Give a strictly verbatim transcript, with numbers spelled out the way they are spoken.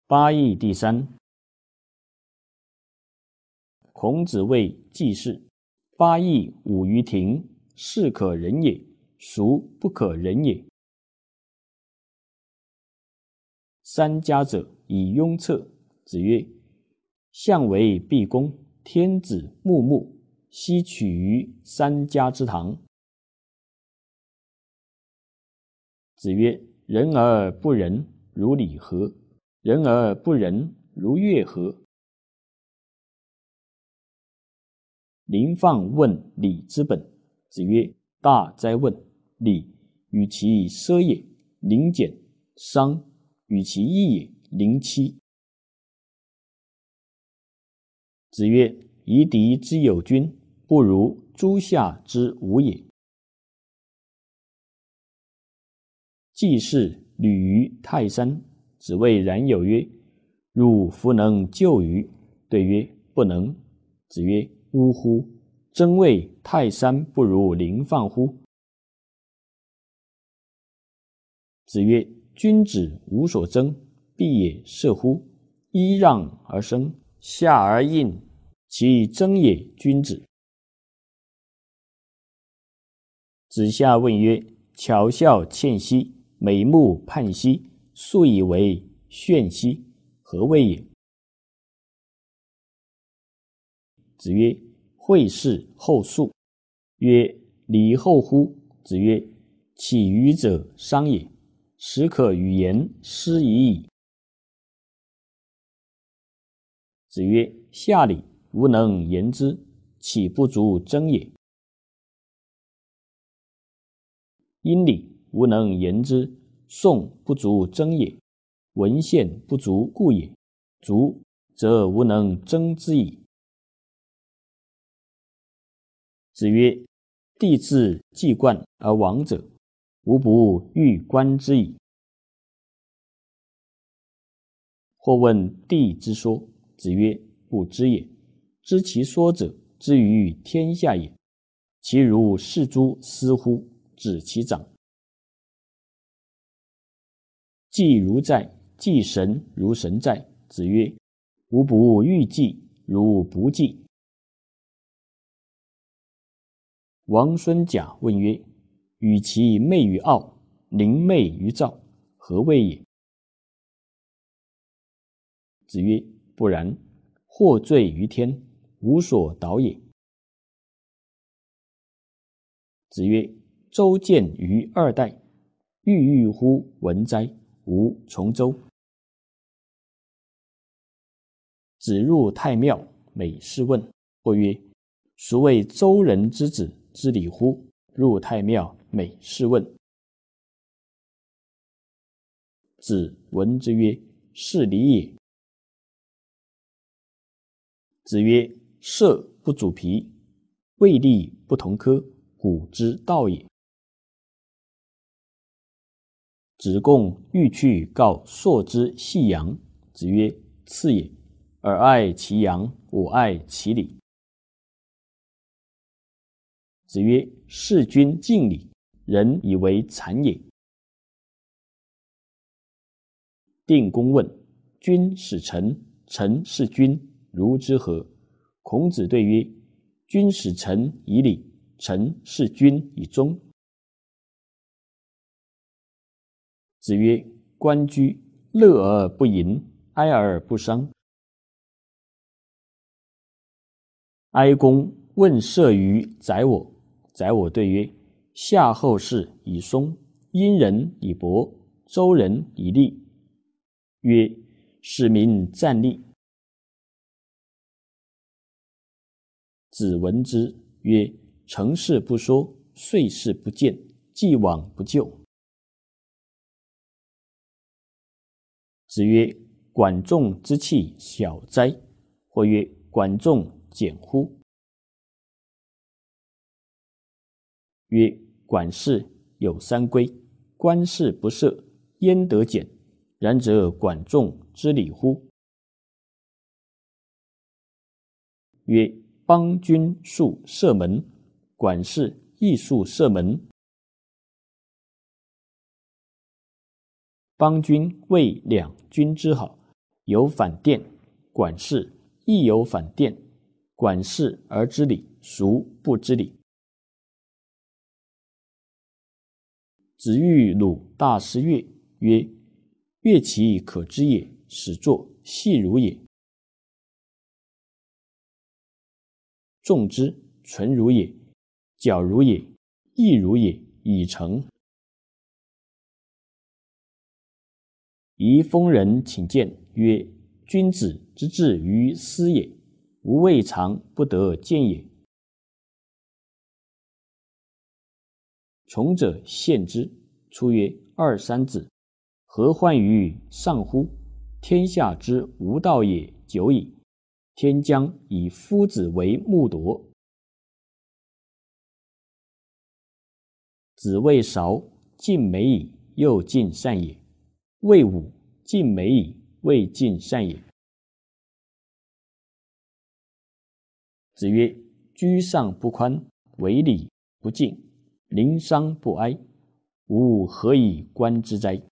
八义第三。孔子谓季氏：八义五于庭，是可忍也，孰不可忍也？三家者，以雍策。子曰：相为毕公，天子穆穆，悉取于三家之堂。子曰：仁而不仁，如礼何？仁而不仁，如乐何？临放问礼之本。子曰：大哉问！礼，与其奢也，临俭；商，与其义也，临戚。子曰：夷狄之有君，不如诸夏之无也。季氏履于泰山。子谓冉有曰：汝弗能就于？对曰：不能。子曰：呜呼！真谓泰山不如临放乎？子曰：君子无所争，必也射乎！揖让而生，下而应，其争也君子。子夏问曰：巧笑倩兮，美目盼兮，素以为眩兮，何谓也？子曰：惠氏后素。曰：礼后乎？子曰：起予者商也，始可与言失已矣。子曰：下礼，吾能言之，岂不足争也？殷礼，吾能言之，宋不足争也，文献不足故也，足则吾能争之矣。子曰：帝自既冠而亡者，吾不欲观之矣。或问帝之说。子曰：不知也。知其说者，知于天下也。其如是诸斯乎？指其长。祭如在，祭神如神在。子曰：吾不欲祭，如不祭。王孙贾问曰：与其媚于傲，宁媚于躁，何谓也？子曰：不然。获罪于天，无所导也。子曰：周见于二代，郁郁乎文哉！吾从周。子入太庙，每事问。或曰：孰谓周人之子之礼乎？入太庙，每事问。子闻之曰：是礼也。子曰：射不主皮，未立不同科，古之道也。子贡欲去告朔之细阳。子曰：次也。尔爱其阳，我爱其礼。子曰：事君敬礼，人以为谄也。定公问：君使臣，臣事君，如之何？孔子对曰：君使臣以礼，臣事君以忠。子曰：关雎，乐而不淫，哀而不伤。哀公问射于宰我。宰我对曰：夏后氏以松，殷人以伯，周人以栗。曰：使民战栗。子闻之曰：成事不说，遂事不见，既往不咎。子曰：管仲之器小哉！或曰：管仲简乎？曰：管事有三规，官事不赦，焉得简？然则管仲之礼乎？曰：邦君术射门，管事亦术射门。邦君谓两军之好， 有反殿，管事亦有反殿，管事而知礼，孰不知礼？子欲鲁大师乐，曰：乐其可知也，始作，细如也。众之，纯如也，矫如也，异如也，已成。宜丰人请见，曰：君子之志于斯也，吾未尝不得见也。从者献之。出曰：二三子，何患于上乎？天下之无道也久矣，天将以夫子为木铎。子谓韶：尽美矣，又尽善也。谓武：尽美矣，未尽善也。子曰：居上不宽，为礼不敬，临丧不哀，吾何以观之哉？